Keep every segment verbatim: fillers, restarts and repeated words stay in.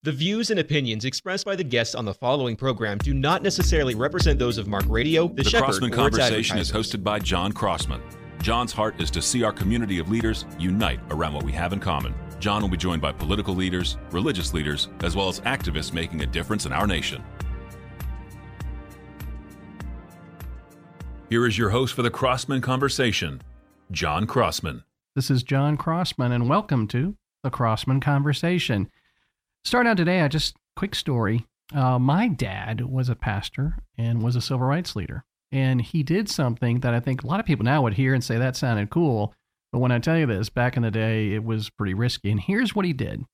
The views and opinions expressed by the guests on the following program do not necessarily represent those of Mark Radio, The, the Shepherd, Crossman or its Conversation is advertisers. hosted by John Crossman. John's heart is to see our community of leaders unite around what we have in common. John will be joined by political leaders, religious leaders, as well as activists making a difference in our nation. Here is your host for the Crossman Conversation, John Crossman. This is John Crossman, and welcome to the Crossman Conversation. Starting out today, I just quick story. Uh, my dad was a pastor and was a civil rights leader, and he did something that I think a lot of people now would hear and say that sounded cool. But when I tell you this, back in the day, it was pretty risky. And here's what he did.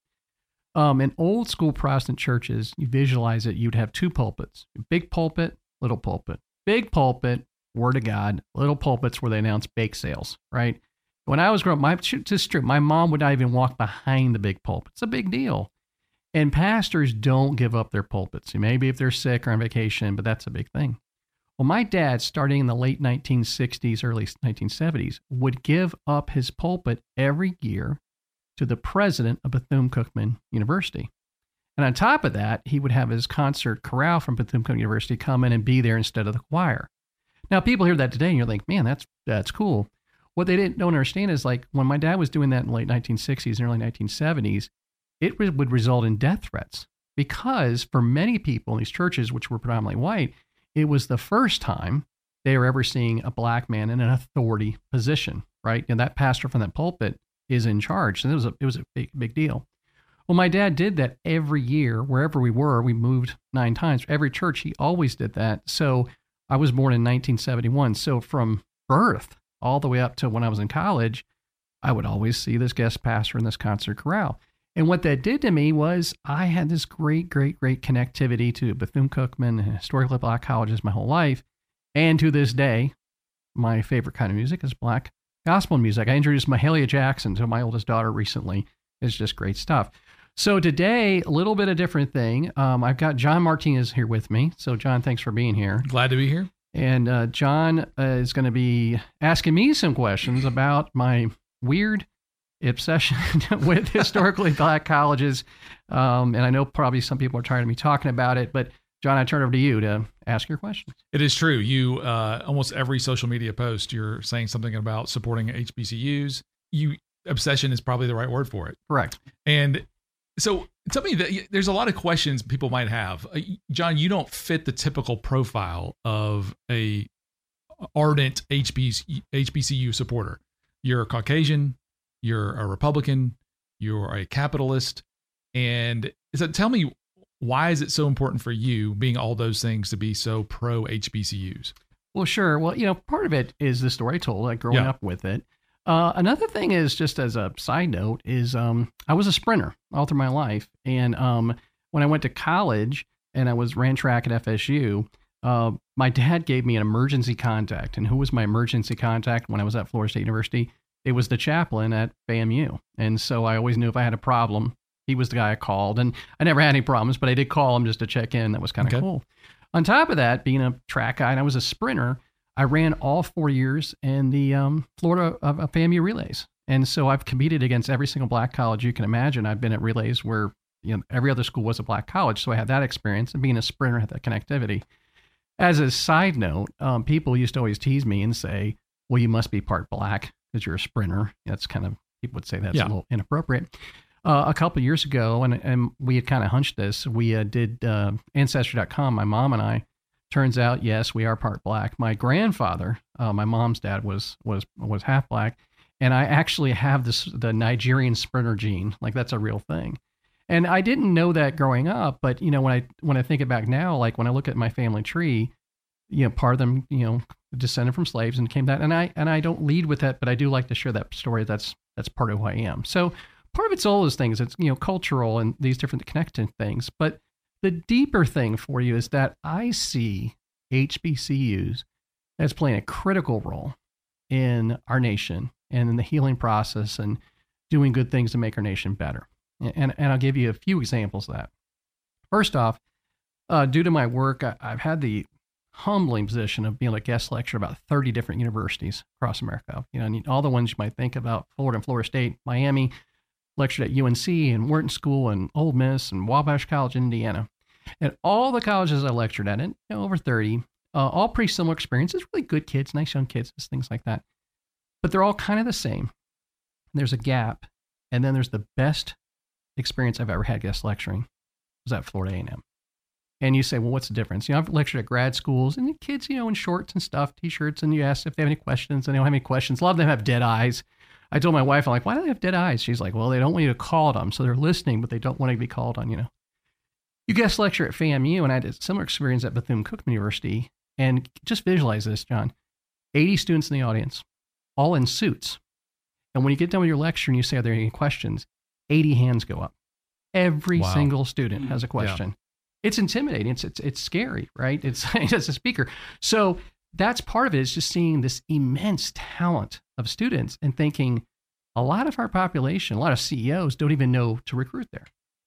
Um, in old school Protestant churches, you visualize it, you'd have two pulpits: big pulpit, little pulpit. Big pulpit, Word of God. Little pulpits where they announce bake sales, right? When I was growing up, my, just true, my mom would not even walk behind the big pulpit. It's a big deal. And pastors don't give up their pulpits. Maybe if they're sick or on vacation, but that's a big thing. Well, my dad, starting in the late nineteen sixties, early nineteen seventies, would give up his pulpit every year to the president of Bethune-Cookman University. And on top of that, he would have his concert chorale from Bethune-Cookman University come in and be there instead of the choir. Now, people hear that today and you're like, man, that's that's cool. What they didn't don't understand is, like, when my dad was doing that in the late nineteen sixties and early nineteen seventies, it would result in death threats, because for many people in these churches, which were predominantly white, it was the first time they were ever seeing a black man in an authority position, right? And that pastor from that pulpit is in charge. So it was a, it was a big, big deal. Well, my dad did that every year, wherever we were. We moved nine times. Every church, he always did that. So I was born in nineteen seventy-one. So from birth all the way up to when I was in college, I would always see this guest pastor in this concert chorale. And what that did to me was I had this great, great, great connectivity to Bethune-Cookman and historically black colleges my whole life. And to this day, my favorite kind of music is black gospel music. I introduced Mahalia Jackson to my oldest daughter recently. It's just great stuff. So today, a little bit of different thing. Um, I've got John Martinez here with me. So John, thanks for being here. Glad to be here. And uh, John uh, is going to be asking me some questions about my weird obsession with historically black colleges. Um, and I know probably some people are tired of me talking about it, but John, I turn it over to you to ask your questions. It is true. You, uh, almost every social media post, you're saying something about supporting H B C Us. You, obsession is probably the right word for it. Correct. And so tell me that there's a lot of questions people might have. Uh, John, you don't fit the typical profile of a ardent H B C U supporter. You're a Caucasian. You're a Republican, you're a capitalist. And so tell me, why is it so important for you, being all those things, to be so pro H B C Us? Well, sure. Well, you know, part of it is the story I told, like growing Yeah. up with it. Uh, another thing is, just as a side note, is um, I was a sprinter all through my life. And um, when I went to college and I was ran track at F S U, uh, my dad gave me an emergency contact. And who was my emergency contact when I was at Florida State University? It was the chaplain at F A M U. And so I always knew if I had a problem, he was the guy I called. And I never had any problems, but I did call him just to check in. That was kind of Okay. cool. On top of that, being a track guy and I was a sprinter, I ran all four years in the um, Florida uh, F A M U relays. And so I've competed against every single black college you can imagine. I've been at relays where, you know, every other school was a black college. So I had that experience, and being a sprinter had that connectivity. As a side note, um, people used to always tease me and say, well, you must be part black because you're a sprinter. That's kind of, people would say that's Yeah. a little inappropriate. Uh, a couple of years ago, and, and we had kind of hunched this, we uh, did uh, Ancestry dot com, my mom and I. Turns out, yes, we are part black. My grandfather, uh, my mom's dad, was was was half black, and I actually have this the Nigerian sprinter gene. Like, that's a real thing. And I didn't know that growing up, but you know, when I when I think it back now, like when I look at my family tree, you know, part of them, you know, descended from slaves and came that, and I and I don't lead with that, but I do like to share that story. That's that's part of who I am. So part of it's all those things. It's, you know, cultural and these different connecting things. But the deeper thing for you is that I see H B C Us as playing a critical role in our nation and in the healing process and doing good things to make our nation better. And, and I'll give you a few examples of that. First off, uh, due to my work, I, I've had the humbling position of being a guest lecturer about thirty different universities across America. You know, all the ones you might think about: Florida and Florida State, Miami, lectured at U N C and Wharton School and Ole Miss and Wabash College in Indiana. And all the colleges I lectured at, and you know, over thirty, uh, all pretty similar experiences, really good kids, nice young kids, things like that. But they're all kind of the same. There's a gap. And then there's the best experience I've ever had guest lecturing was at Florida A and M. And you say, well, what's the difference? You know, I've lectured at grad schools and the kids, you know, in shorts and stuff, t-shirts, and you ask if they have any questions and they don't have any questions. A lot of them have dead eyes. I told my wife, I'm like, why do they have dead eyes? She's like, well, they don't want you to call them. So they're listening, but they don't want to be called on, you know. You guest lecture at FAMU, and I had a similar experience at Bethune-Cookman University. And just visualize this, John. eighty students in the audience, all in suits. And when you get done with your lecture and you say, are there any questions? eighty hands go up. Every wow. single student has a question. Yeah. It's intimidating. It's, it's, it's scary, right? It's, it's a speaker. So that's part of it, is just seeing this immense talent of students and thinking a lot of our population, a lot of C E Os don't even know to recruit there.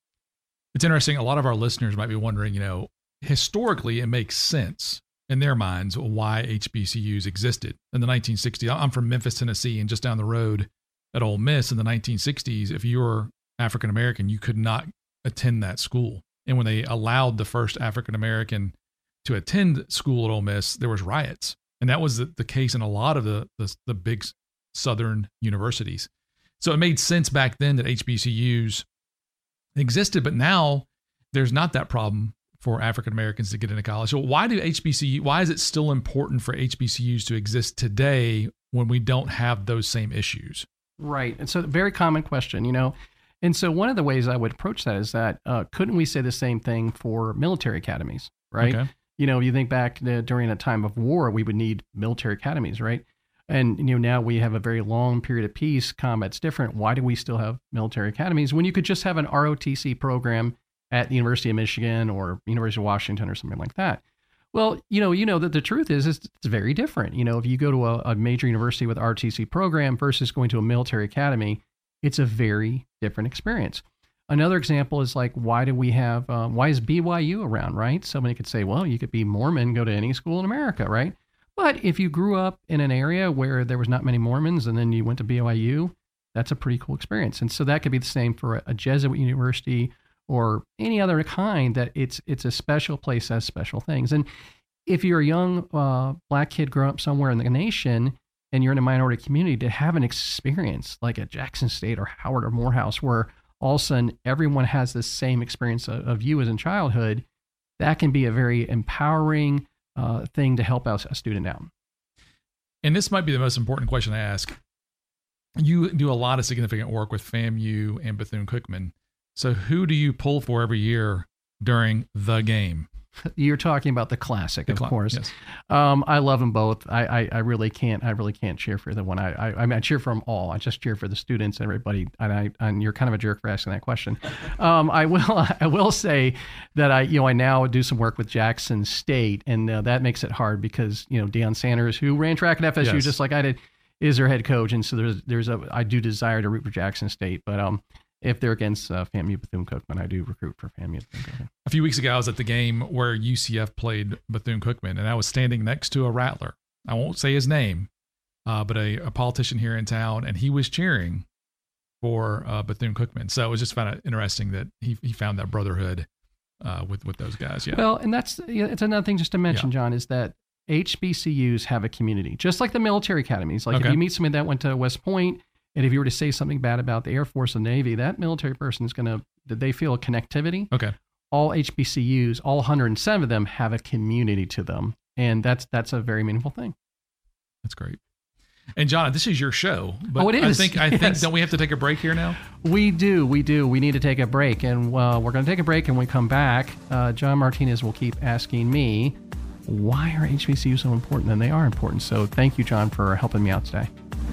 It's interesting. A lot of our listeners might be wondering, you know, historically, it makes sense in their minds why H B C Us existed in the nineteen sixties. I'm from Memphis, Tennessee, and just down the road at Ole Miss in the nineteen sixties, if you were African-American, you could not attend that school. And when they allowed the first African-American to attend school at Ole Miss, there was riots. And that was the, the case in a lot of the, the, the big Southern universities. So it made sense back then that H B C Us existed, but now there's not that problem for African-Americans to get into college. So why do H B C U, why is it still important for H B C Us to exist today when we don't have those same issues? Right. And so a very common question, you know, and so one of the ways I would approach that is that, uh, couldn't we say the same thing for military academies, right? Okay. You know, you think back to, during a time of war, we would need military academies, right? And, you know, now we have a very long period of peace, combat's different. Why do we still have military academies when you could just have an R O T C program at the University of Michigan or University of Washington or something like that? Well, you know, you know that the truth is, is it's very different. You know, if you go to a, a major university with R O T C program versus going to a military academy, it's a very different experience. Another example is like, why do we have, uh, why is B Y U around, right? Somebody could say, well, you could be Mormon, go to any school in America, right? But if you grew up in an area where there was not many Mormons and then you went to B Y U, that's a pretty cool experience. And so that could be the same for a, a Jesuit university or any other kind, that it's it's a special place that has special things. And if you're a young uh, black kid growing up somewhere in the nation and you're in a minority community, to have an experience like at Jackson State or Howard or Morehouse, where all of a sudden everyone has the same experience of, of you as in childhood, that can be a very empowering uh, thing to help out a student out. And this might be the most important question I ask. You do a lot of significant work with FAMU and Bethune-Cookman. So who do you pull for every year during the game? You're talking about the classic, the of cl- course. Yes. Um, I love them both. I, I, I really can't. I really can't cheer for the one. I, I, I mean, I cheer for them all. I just cheer for the students and everybody. And I, and you're kind of a jerk for asking that question. Um, I will, I will say that I, you know, I now do some work with Jackson State, and uh, that makes it hard because you know Deion Sanders, who ran track at F S U yes. just like I did, is their head coach, and so there's, there's a, I do desire to root for Jackson State, but um. If they're against uh, FAMU Bethune-Cookman, I do recruit for FAMU Bethune-Cookman. A few weeks ago, I was at the game where U C F played Bethune-Cookman, and I was standing next to a Rattler. I won't say his name, uh, but a, a politician here in town, and he was cheering for uh, Bethune-Cookman. So it was just kind of interesting that he he found that brotherhood uh, with with those guys. Yeah. Well, and that's it's another thing just to mention, yeah. John, is that H B C Us have a community, just like the military academies. Like okay. if you meet somebody that went to West Point, and if you were to say something bad about the Air Force and Navy, that military person is going to, did they feel a connectivity? Okay. All H B C Us, all one hundred seven of them have a community to them. And that's that's a very meaningful thing. That's great. And John, this is your show. But oh, it is. I think, I yes. think, don't we have to take a break here now? We do. We do. We need to take a break. And uh, we're going to take a break. And when we come back, uh, John Martinez will keep asking me, why are H B C Us so important? And they are important. So thank you, John, for helping me out today.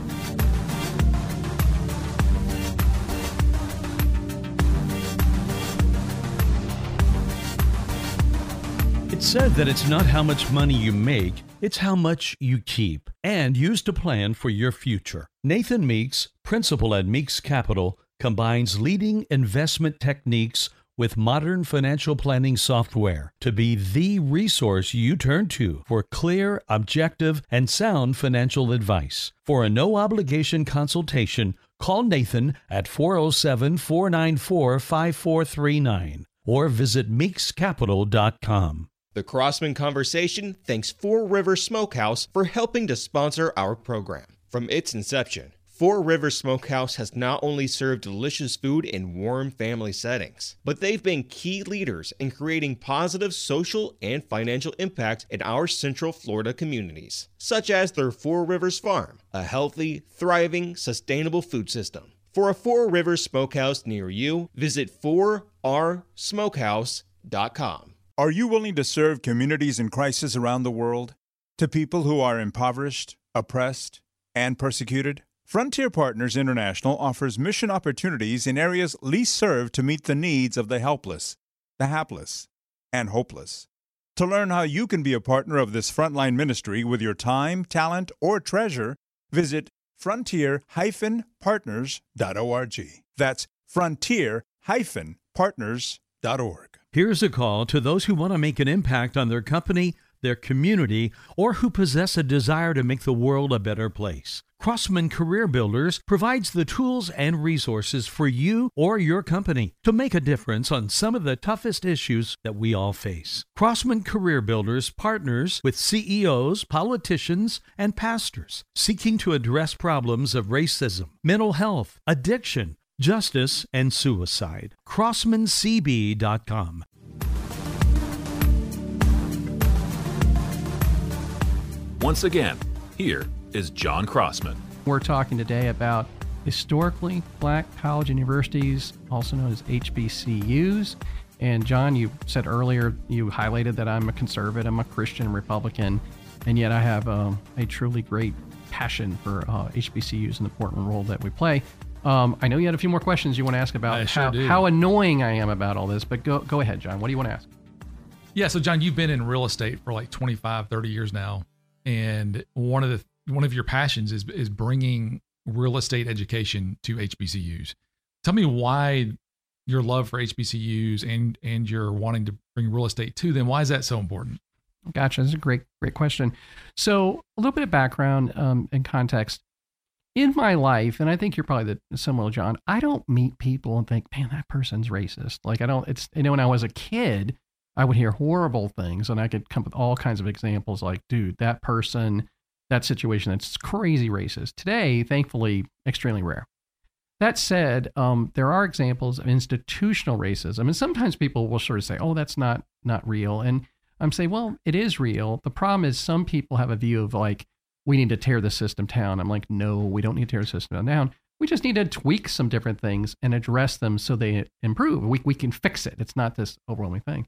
It's said that it's not how much money you make, it's how much you keep and use to plan for your future. Nathan Meeks, principal at Meeks Capital, combines leading investment techniques with modern financial planning software to be the resource you turn to for clear, objective, and sound financial advice. For a no-obligation consultation, Call Nathan at four oh seven, four nine four, five four three nine or visit meeks capital dot com. The Crossman Conversation thanks Four Rivers Smokehouse for helping to sponsor our program. From its inception, Four Rivers Smokehouse has not only served delicious food in warm family settings, but they've been key leaders in creating positive social and financial impact in our Central Florida communities, such as their Four Rivers Farm, a healthy, thriving, sustainable food system. For a Four Rivers Smokehouse near you, visit four r smokehouse dot com. Are you willing to serve communities in crisis around the world? To people who are impoverished, oppressed, and persecuted? Frontier Partners International offers mission opportunities in areas least served to meet the needs of the helpless, the hapless, and hopeless. To learn how you can be a partner of this frontline ministry with your time, talent, or treasure, visit frontier dash partners dot org. That's frontier dash partners dot org. Here's a call to those who want to make an impact on their company, their community, or who possess a desire to make the world a better place. Crossman Career Builders provides the tools and resources for you or your company to make a difference on some of the toughest issues that we all face. Crossman Career Builders partners with C E Os, politicians, and pastors seeking to address problems of racism, mental health, addiction, justice, and suicide. crossman c b dot com. Once again, here is John Crossman. We're talking today about historically black college and universities, also known as H B C Us. And John, you said earlier, you highlighted that I'm a conservative, I'm a Christian Republican, and yet I have um, a truly great passion for uh, H B C Us and the important role that we play. Um, I know you had a few more questions you want to ask about I sure how, do. how annoying I am about all this, but go go ahead, John. What do you want to ask? Yeah, so John, you've been in real estate for like twenty-five, thirty years now. And one of the one of your passions is is bringing real estate education to H B C Us. Tell me why your love for H B C Us and and your wanting to bring real estate to them. Why is that so important? Gotcha. That's a great great question. So a little bit of background um, and context. In my life, and I think you're probably the similar, John, I don't meet people and think, man, that person's racist. Like I don't. It's you know when I was a kid, I would hear horrible things and I could come up with all kinds of examples like, dude, that person, that situation, that's crazy racist. Today, thankfully, extremely rare. That said, um, there are examples of institutional racism. And sometimes people will sort of say, oh, that's not not real. And I'm saying, well, it is real. The problem is some people have a view of like, we need to tear the system down. I'm like, no, we don't need to tear the system down. We just need to tweak some different things and address them so they improve. We, we can fix it. It's not this overwhelming thing.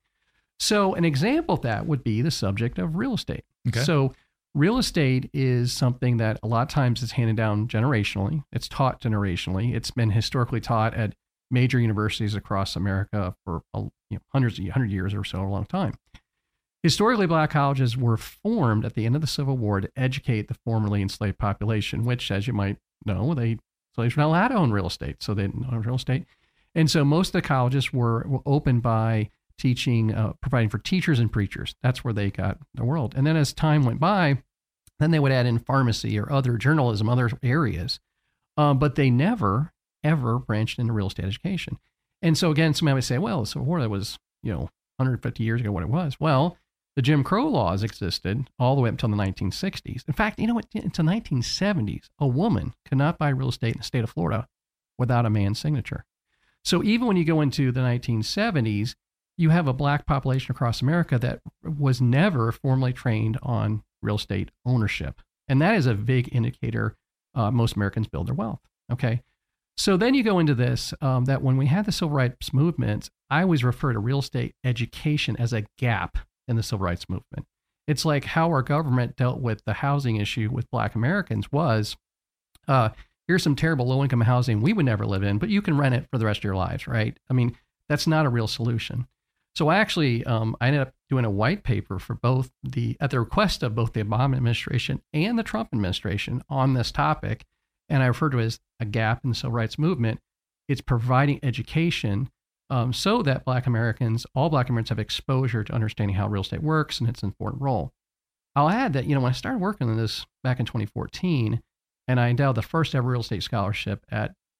So an example of that would be the subject of real estate. Okay. So real estate is something that a lot of times is handed down generationally. It's taught generationally. It's been historically taught at major universities across America for you know, hundreds of hundred years or so, a long time. Historically, black colleges were formed at the end of the Civil War to educate the formerly enslaved population, which, as you might know, they slaves were not allowed to own real estate, so they didn't own real estate. And so most of the colleges were, were opened by teaching, uh, providing for teachers and preachers. That's where they got the world. And then as time went by, then they would add in pharmacy or other journalism, other areas. Um, but they never, ever branched into real estate education. And so again, somebody would say, well, so war that was, you know, one hundred fifty years ago what it was. Well, the Jim Crow laws existed all the way up until the nineteen sixties. In fact, you know what? Until the nineteen seventies, a woman could not buy real estate in the state of Florida without a man's signature. So even when you go into the nineteen seventies, you have a black population across America that was never formally trained on real estate ownership. And that is a big indicator uh, most Americans build their wealth. Okay. So then you go into this, um, that when we had the civil rights movement, I always refer to real estate education as a gap in the civil rights movement. It's like how our government dealt with the housing issue with black Americans was, uh, here's some terrible low-income housing we would never live in, but you can rent it for the rest of your lives, right? I mean, that's not a real solution. So I actually, um, I ended up doing a white paper for both the, at the request of both the Obama administration and the Trump administration on this topic. And I refer to it as a gap in the civil rights movement. It's providing education um, so that black Americans, all black Americans have exposure to understanding how real estate works and its important role. I'll add that, you know, when I started working on this back in twenty fourteen, and I endowed the first ever real estate scholarship at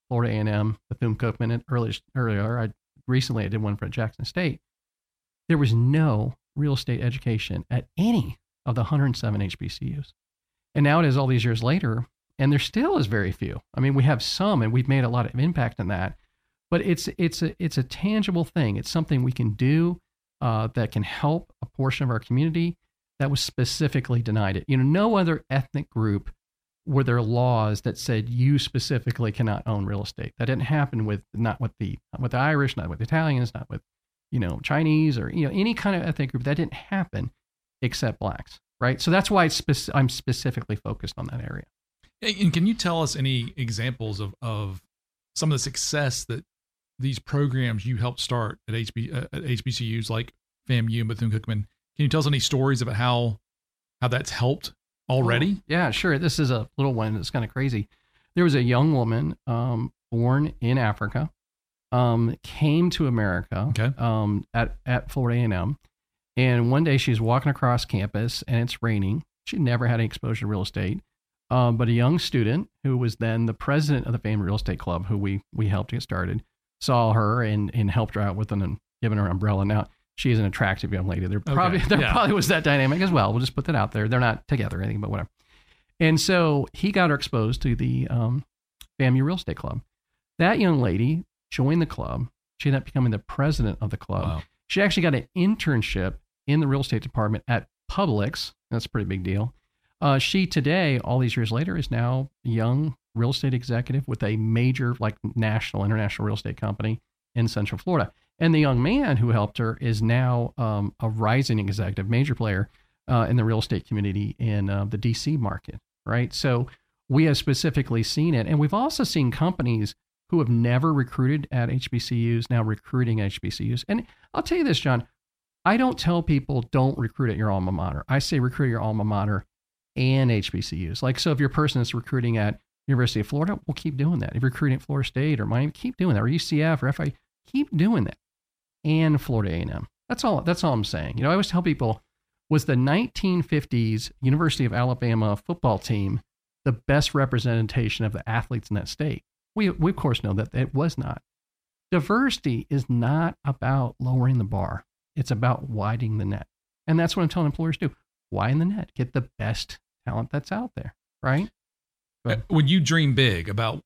Florida A and M, Bethune-Cookman, and earlier, earlier I recently I did one for Jackson State. There was no real estate education at any of the one hundred seven H B C Us. And now it is all these years later, and there still is very few. I mean, we have some, and we've made a lot of impact in that. But it's it's a it's a tangible thing. It's something we can do uh, that can help a portion of our community that was specifically denied it. You know, no other ethnic group were there laws that said you specifically cannot own real estate. That didn't happen with not with the not with the Irish, not with the Italians, not with you know Chinese or you know any kind of ethnic group. That didn't happen except blacks, right? So that's why it's spec- I'm specifically focused on that area. And can you tell us any examples of of some of the success that these programs you helped start at H B uh, at H B C Us like FAMU and Bethune-Cookman? Can you tell us any stories about how how that's helped already? Oh, yeah, sure. This is a little one that's kind of crazy. There was a young woman um, born in Africa, um, came to America okay. um, at at Florida A and M, and one day she's walking across campus and it's raining. She never had any exposure to real estate, um, but a young student who was then the president of the FAMU Real Estate Club, who we we helped get started, saw her and, and helped her out with an, giving her an umbrella. Now, she is an attractive young lady. There okay. probably there yeah. probably was that dynamic as well. We'll just put that out there. They're not together or anything, but whatever. And so he got her exposed to the um, FAMU Real Estate Club. That young lady joined the club. She ended up becoming the president of the club. Wow. She actually got an internship in the real estate department at Publix. That's a pretty big deal. Uh, she today, all these years later, is now a young real estate executive with a major, like national, international real estate company in Central Florida. And the young man who helped her is now um, a rising executive, major player uh, in the real estate community in uh, the D C market, right? So we have specifically seen it. And we've also seen companies who have never recruited at H B C Us now recruiting H B C Us. And I'll tell you this, John, I don't tell people don't recruit at your alma mater. I say recruit at your alma mater and H B C Us. Like, so if your person is recruiting at University of Florida, we'll keep doing that. If you're recruiting at Florida State or Miami, keep doing that. Or U C F or F I U, keep doing that. And Florida A and M. That's all. That's all I'm saying. You know, I always tell people, was the nineteen fifties University of Alabama football team the best representation of the athletes in that state? We, we of course know that it was not. Diversity is not about lowering the bar. It's about widening the net. And that's what I'm telling employers to do. Widen the net. Get the best talent that's out there, right? But when you dream big about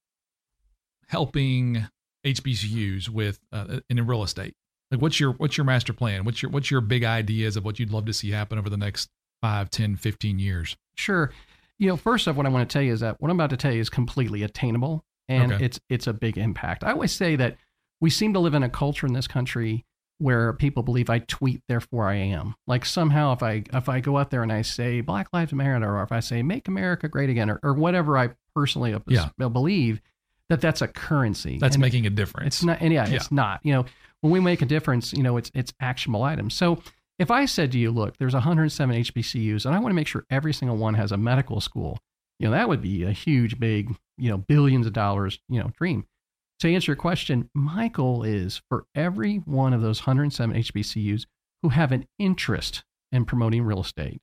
helping H B C Us with uh, in real estate, like what's your what's your master plan? What's your what's your big ideas of what you'd love to see happen over the next five, ten, fifteen years? Sure. You know, first off, what I want to tell you is that what I'm about to tell you is completely attainable, and Okay. it's it's a big impact. I always say that we seem to live in a culture in this country where people believe I tweet, therefore I am. Like somehow if I if I go out there and I say Black Lives Matter, or if I say Make America Great Again, or, or whatever I personally Yeah. believe, that that's a currency. That's And making a difference. It's not, and yeah, Yeah. it's not. You know, when we make a difference, you know, it's it's actionable items. So if I said to you, look, there's one hundred seven H B C Us, and I want to make sure every single one has a medical school, you know, that would be a huge, big, you know, billions of dollars, you know, dream. To answer your question, my goal is for every one of those one hundred seven H B C Us who have an interest in promoting real estate,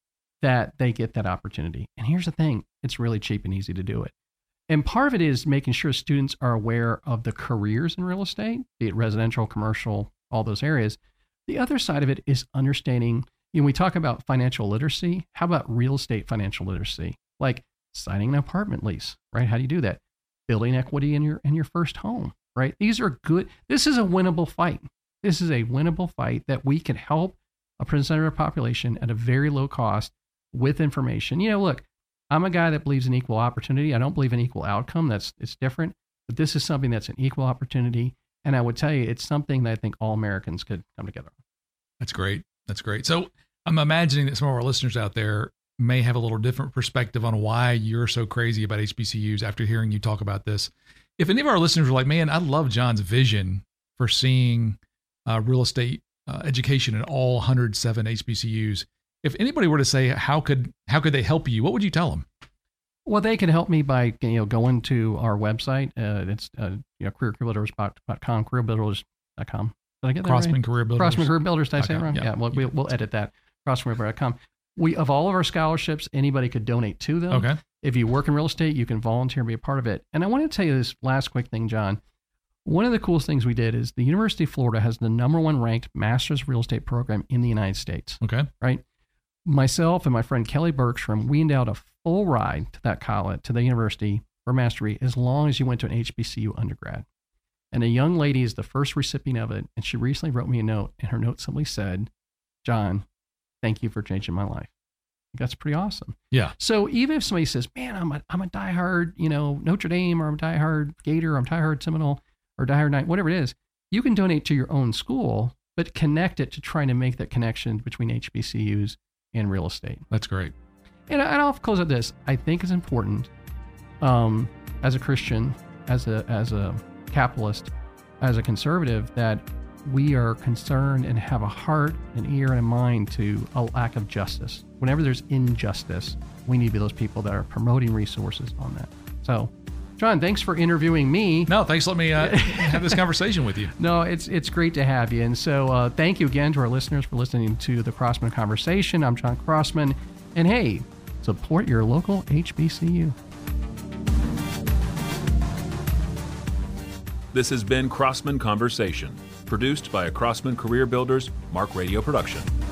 that they get that opportunity. And here's the thing, it's really cheap and easy to do it. And part of it is making sure students are aware of the careers in real estate, be it residential, commercial, all those areas. The other side of it is understanding, you know, we talk about financial literacy. How about real estate financial literacy? Like signing an apartment lease, right? How do you do that? Building equity in your in your first home, right? These are good. This is a winnable fight. This is a winnable fight that we can help a percentage of our population at a very low cost with information. You know, look, I'm a guy that believes in equal opportunity. I don't believe in equal outcome. That's it's different. But this is something that's an equal opportunity. And I would tell you, it's something that I think all Americans could come together on. That's great. That's great. So I'm imagining that some of our listeners out there may have a little different perspective on why you're so crazy about H B C Us after hearing you talk about this. If any of our listeners are like, man, I love John's vision for seeing uh, real estate uh, education in all one hundred seven H B C Us. If anybody were to say, how could how could they help you? What would you tell them? Well, they can help me by, you know, going to our website. Uh, it's, uh, you know, career builders dot com, career builders dot com. Did I get that Crossman right? Career Builders. Crossman Career Builders. Did I say it Okay, wrong? yeah. Yeah. Well, we'll, we'll edit that. crossman career builders dot com. We, of all of our scholarships, anybody could donate to them. Okay. If you work in real estate, you can volunteer and be a part of it. And I want to tell you this last quick thing, John. One of the coolest things we did is the University of Florida has the number one ranked master's real estate program in the United States. Okay. Right? Myself and my friend Kelly Bergstrom, we endowed a full ride to that college, to the university for mastery, as long as you went to an H B C U undergrad. And a young lady is the first recipient of it. And she recently wrote me a note, and her note simply said, John, thank you for changing my life. That's pretty awesome. Yeah. So even if somebody says, man, I'm a, I'm a diehard, you know, Notre Dame, or I'm a diehard Gator, or I'm a diehard Seminole, or diehard Knight, whatever it is, you can donate to your own school, but connect it to trying to make that connection between H B C Us and real estate. That's great. And, and I'll close with this. I think it's important um, as a Christian, as a as a capitalist, as a conservative, that we are concerned and have a heart, an ear, and a mind to a lack of justice. Whenever there's injustice, we need to be those people that are promoting resources on that. So, John, thanks for interviewing me. No, thanks for letting me uh, have this conversation with you. No, it's it's great to have you. And so uh, thank you again to our listeners for listening to the Crossman Conversation. I'm John Crossman. And hey, support your local H B C U. This has been Crossman Conversation, produced by a Crossman Career Builders Mark Radio production.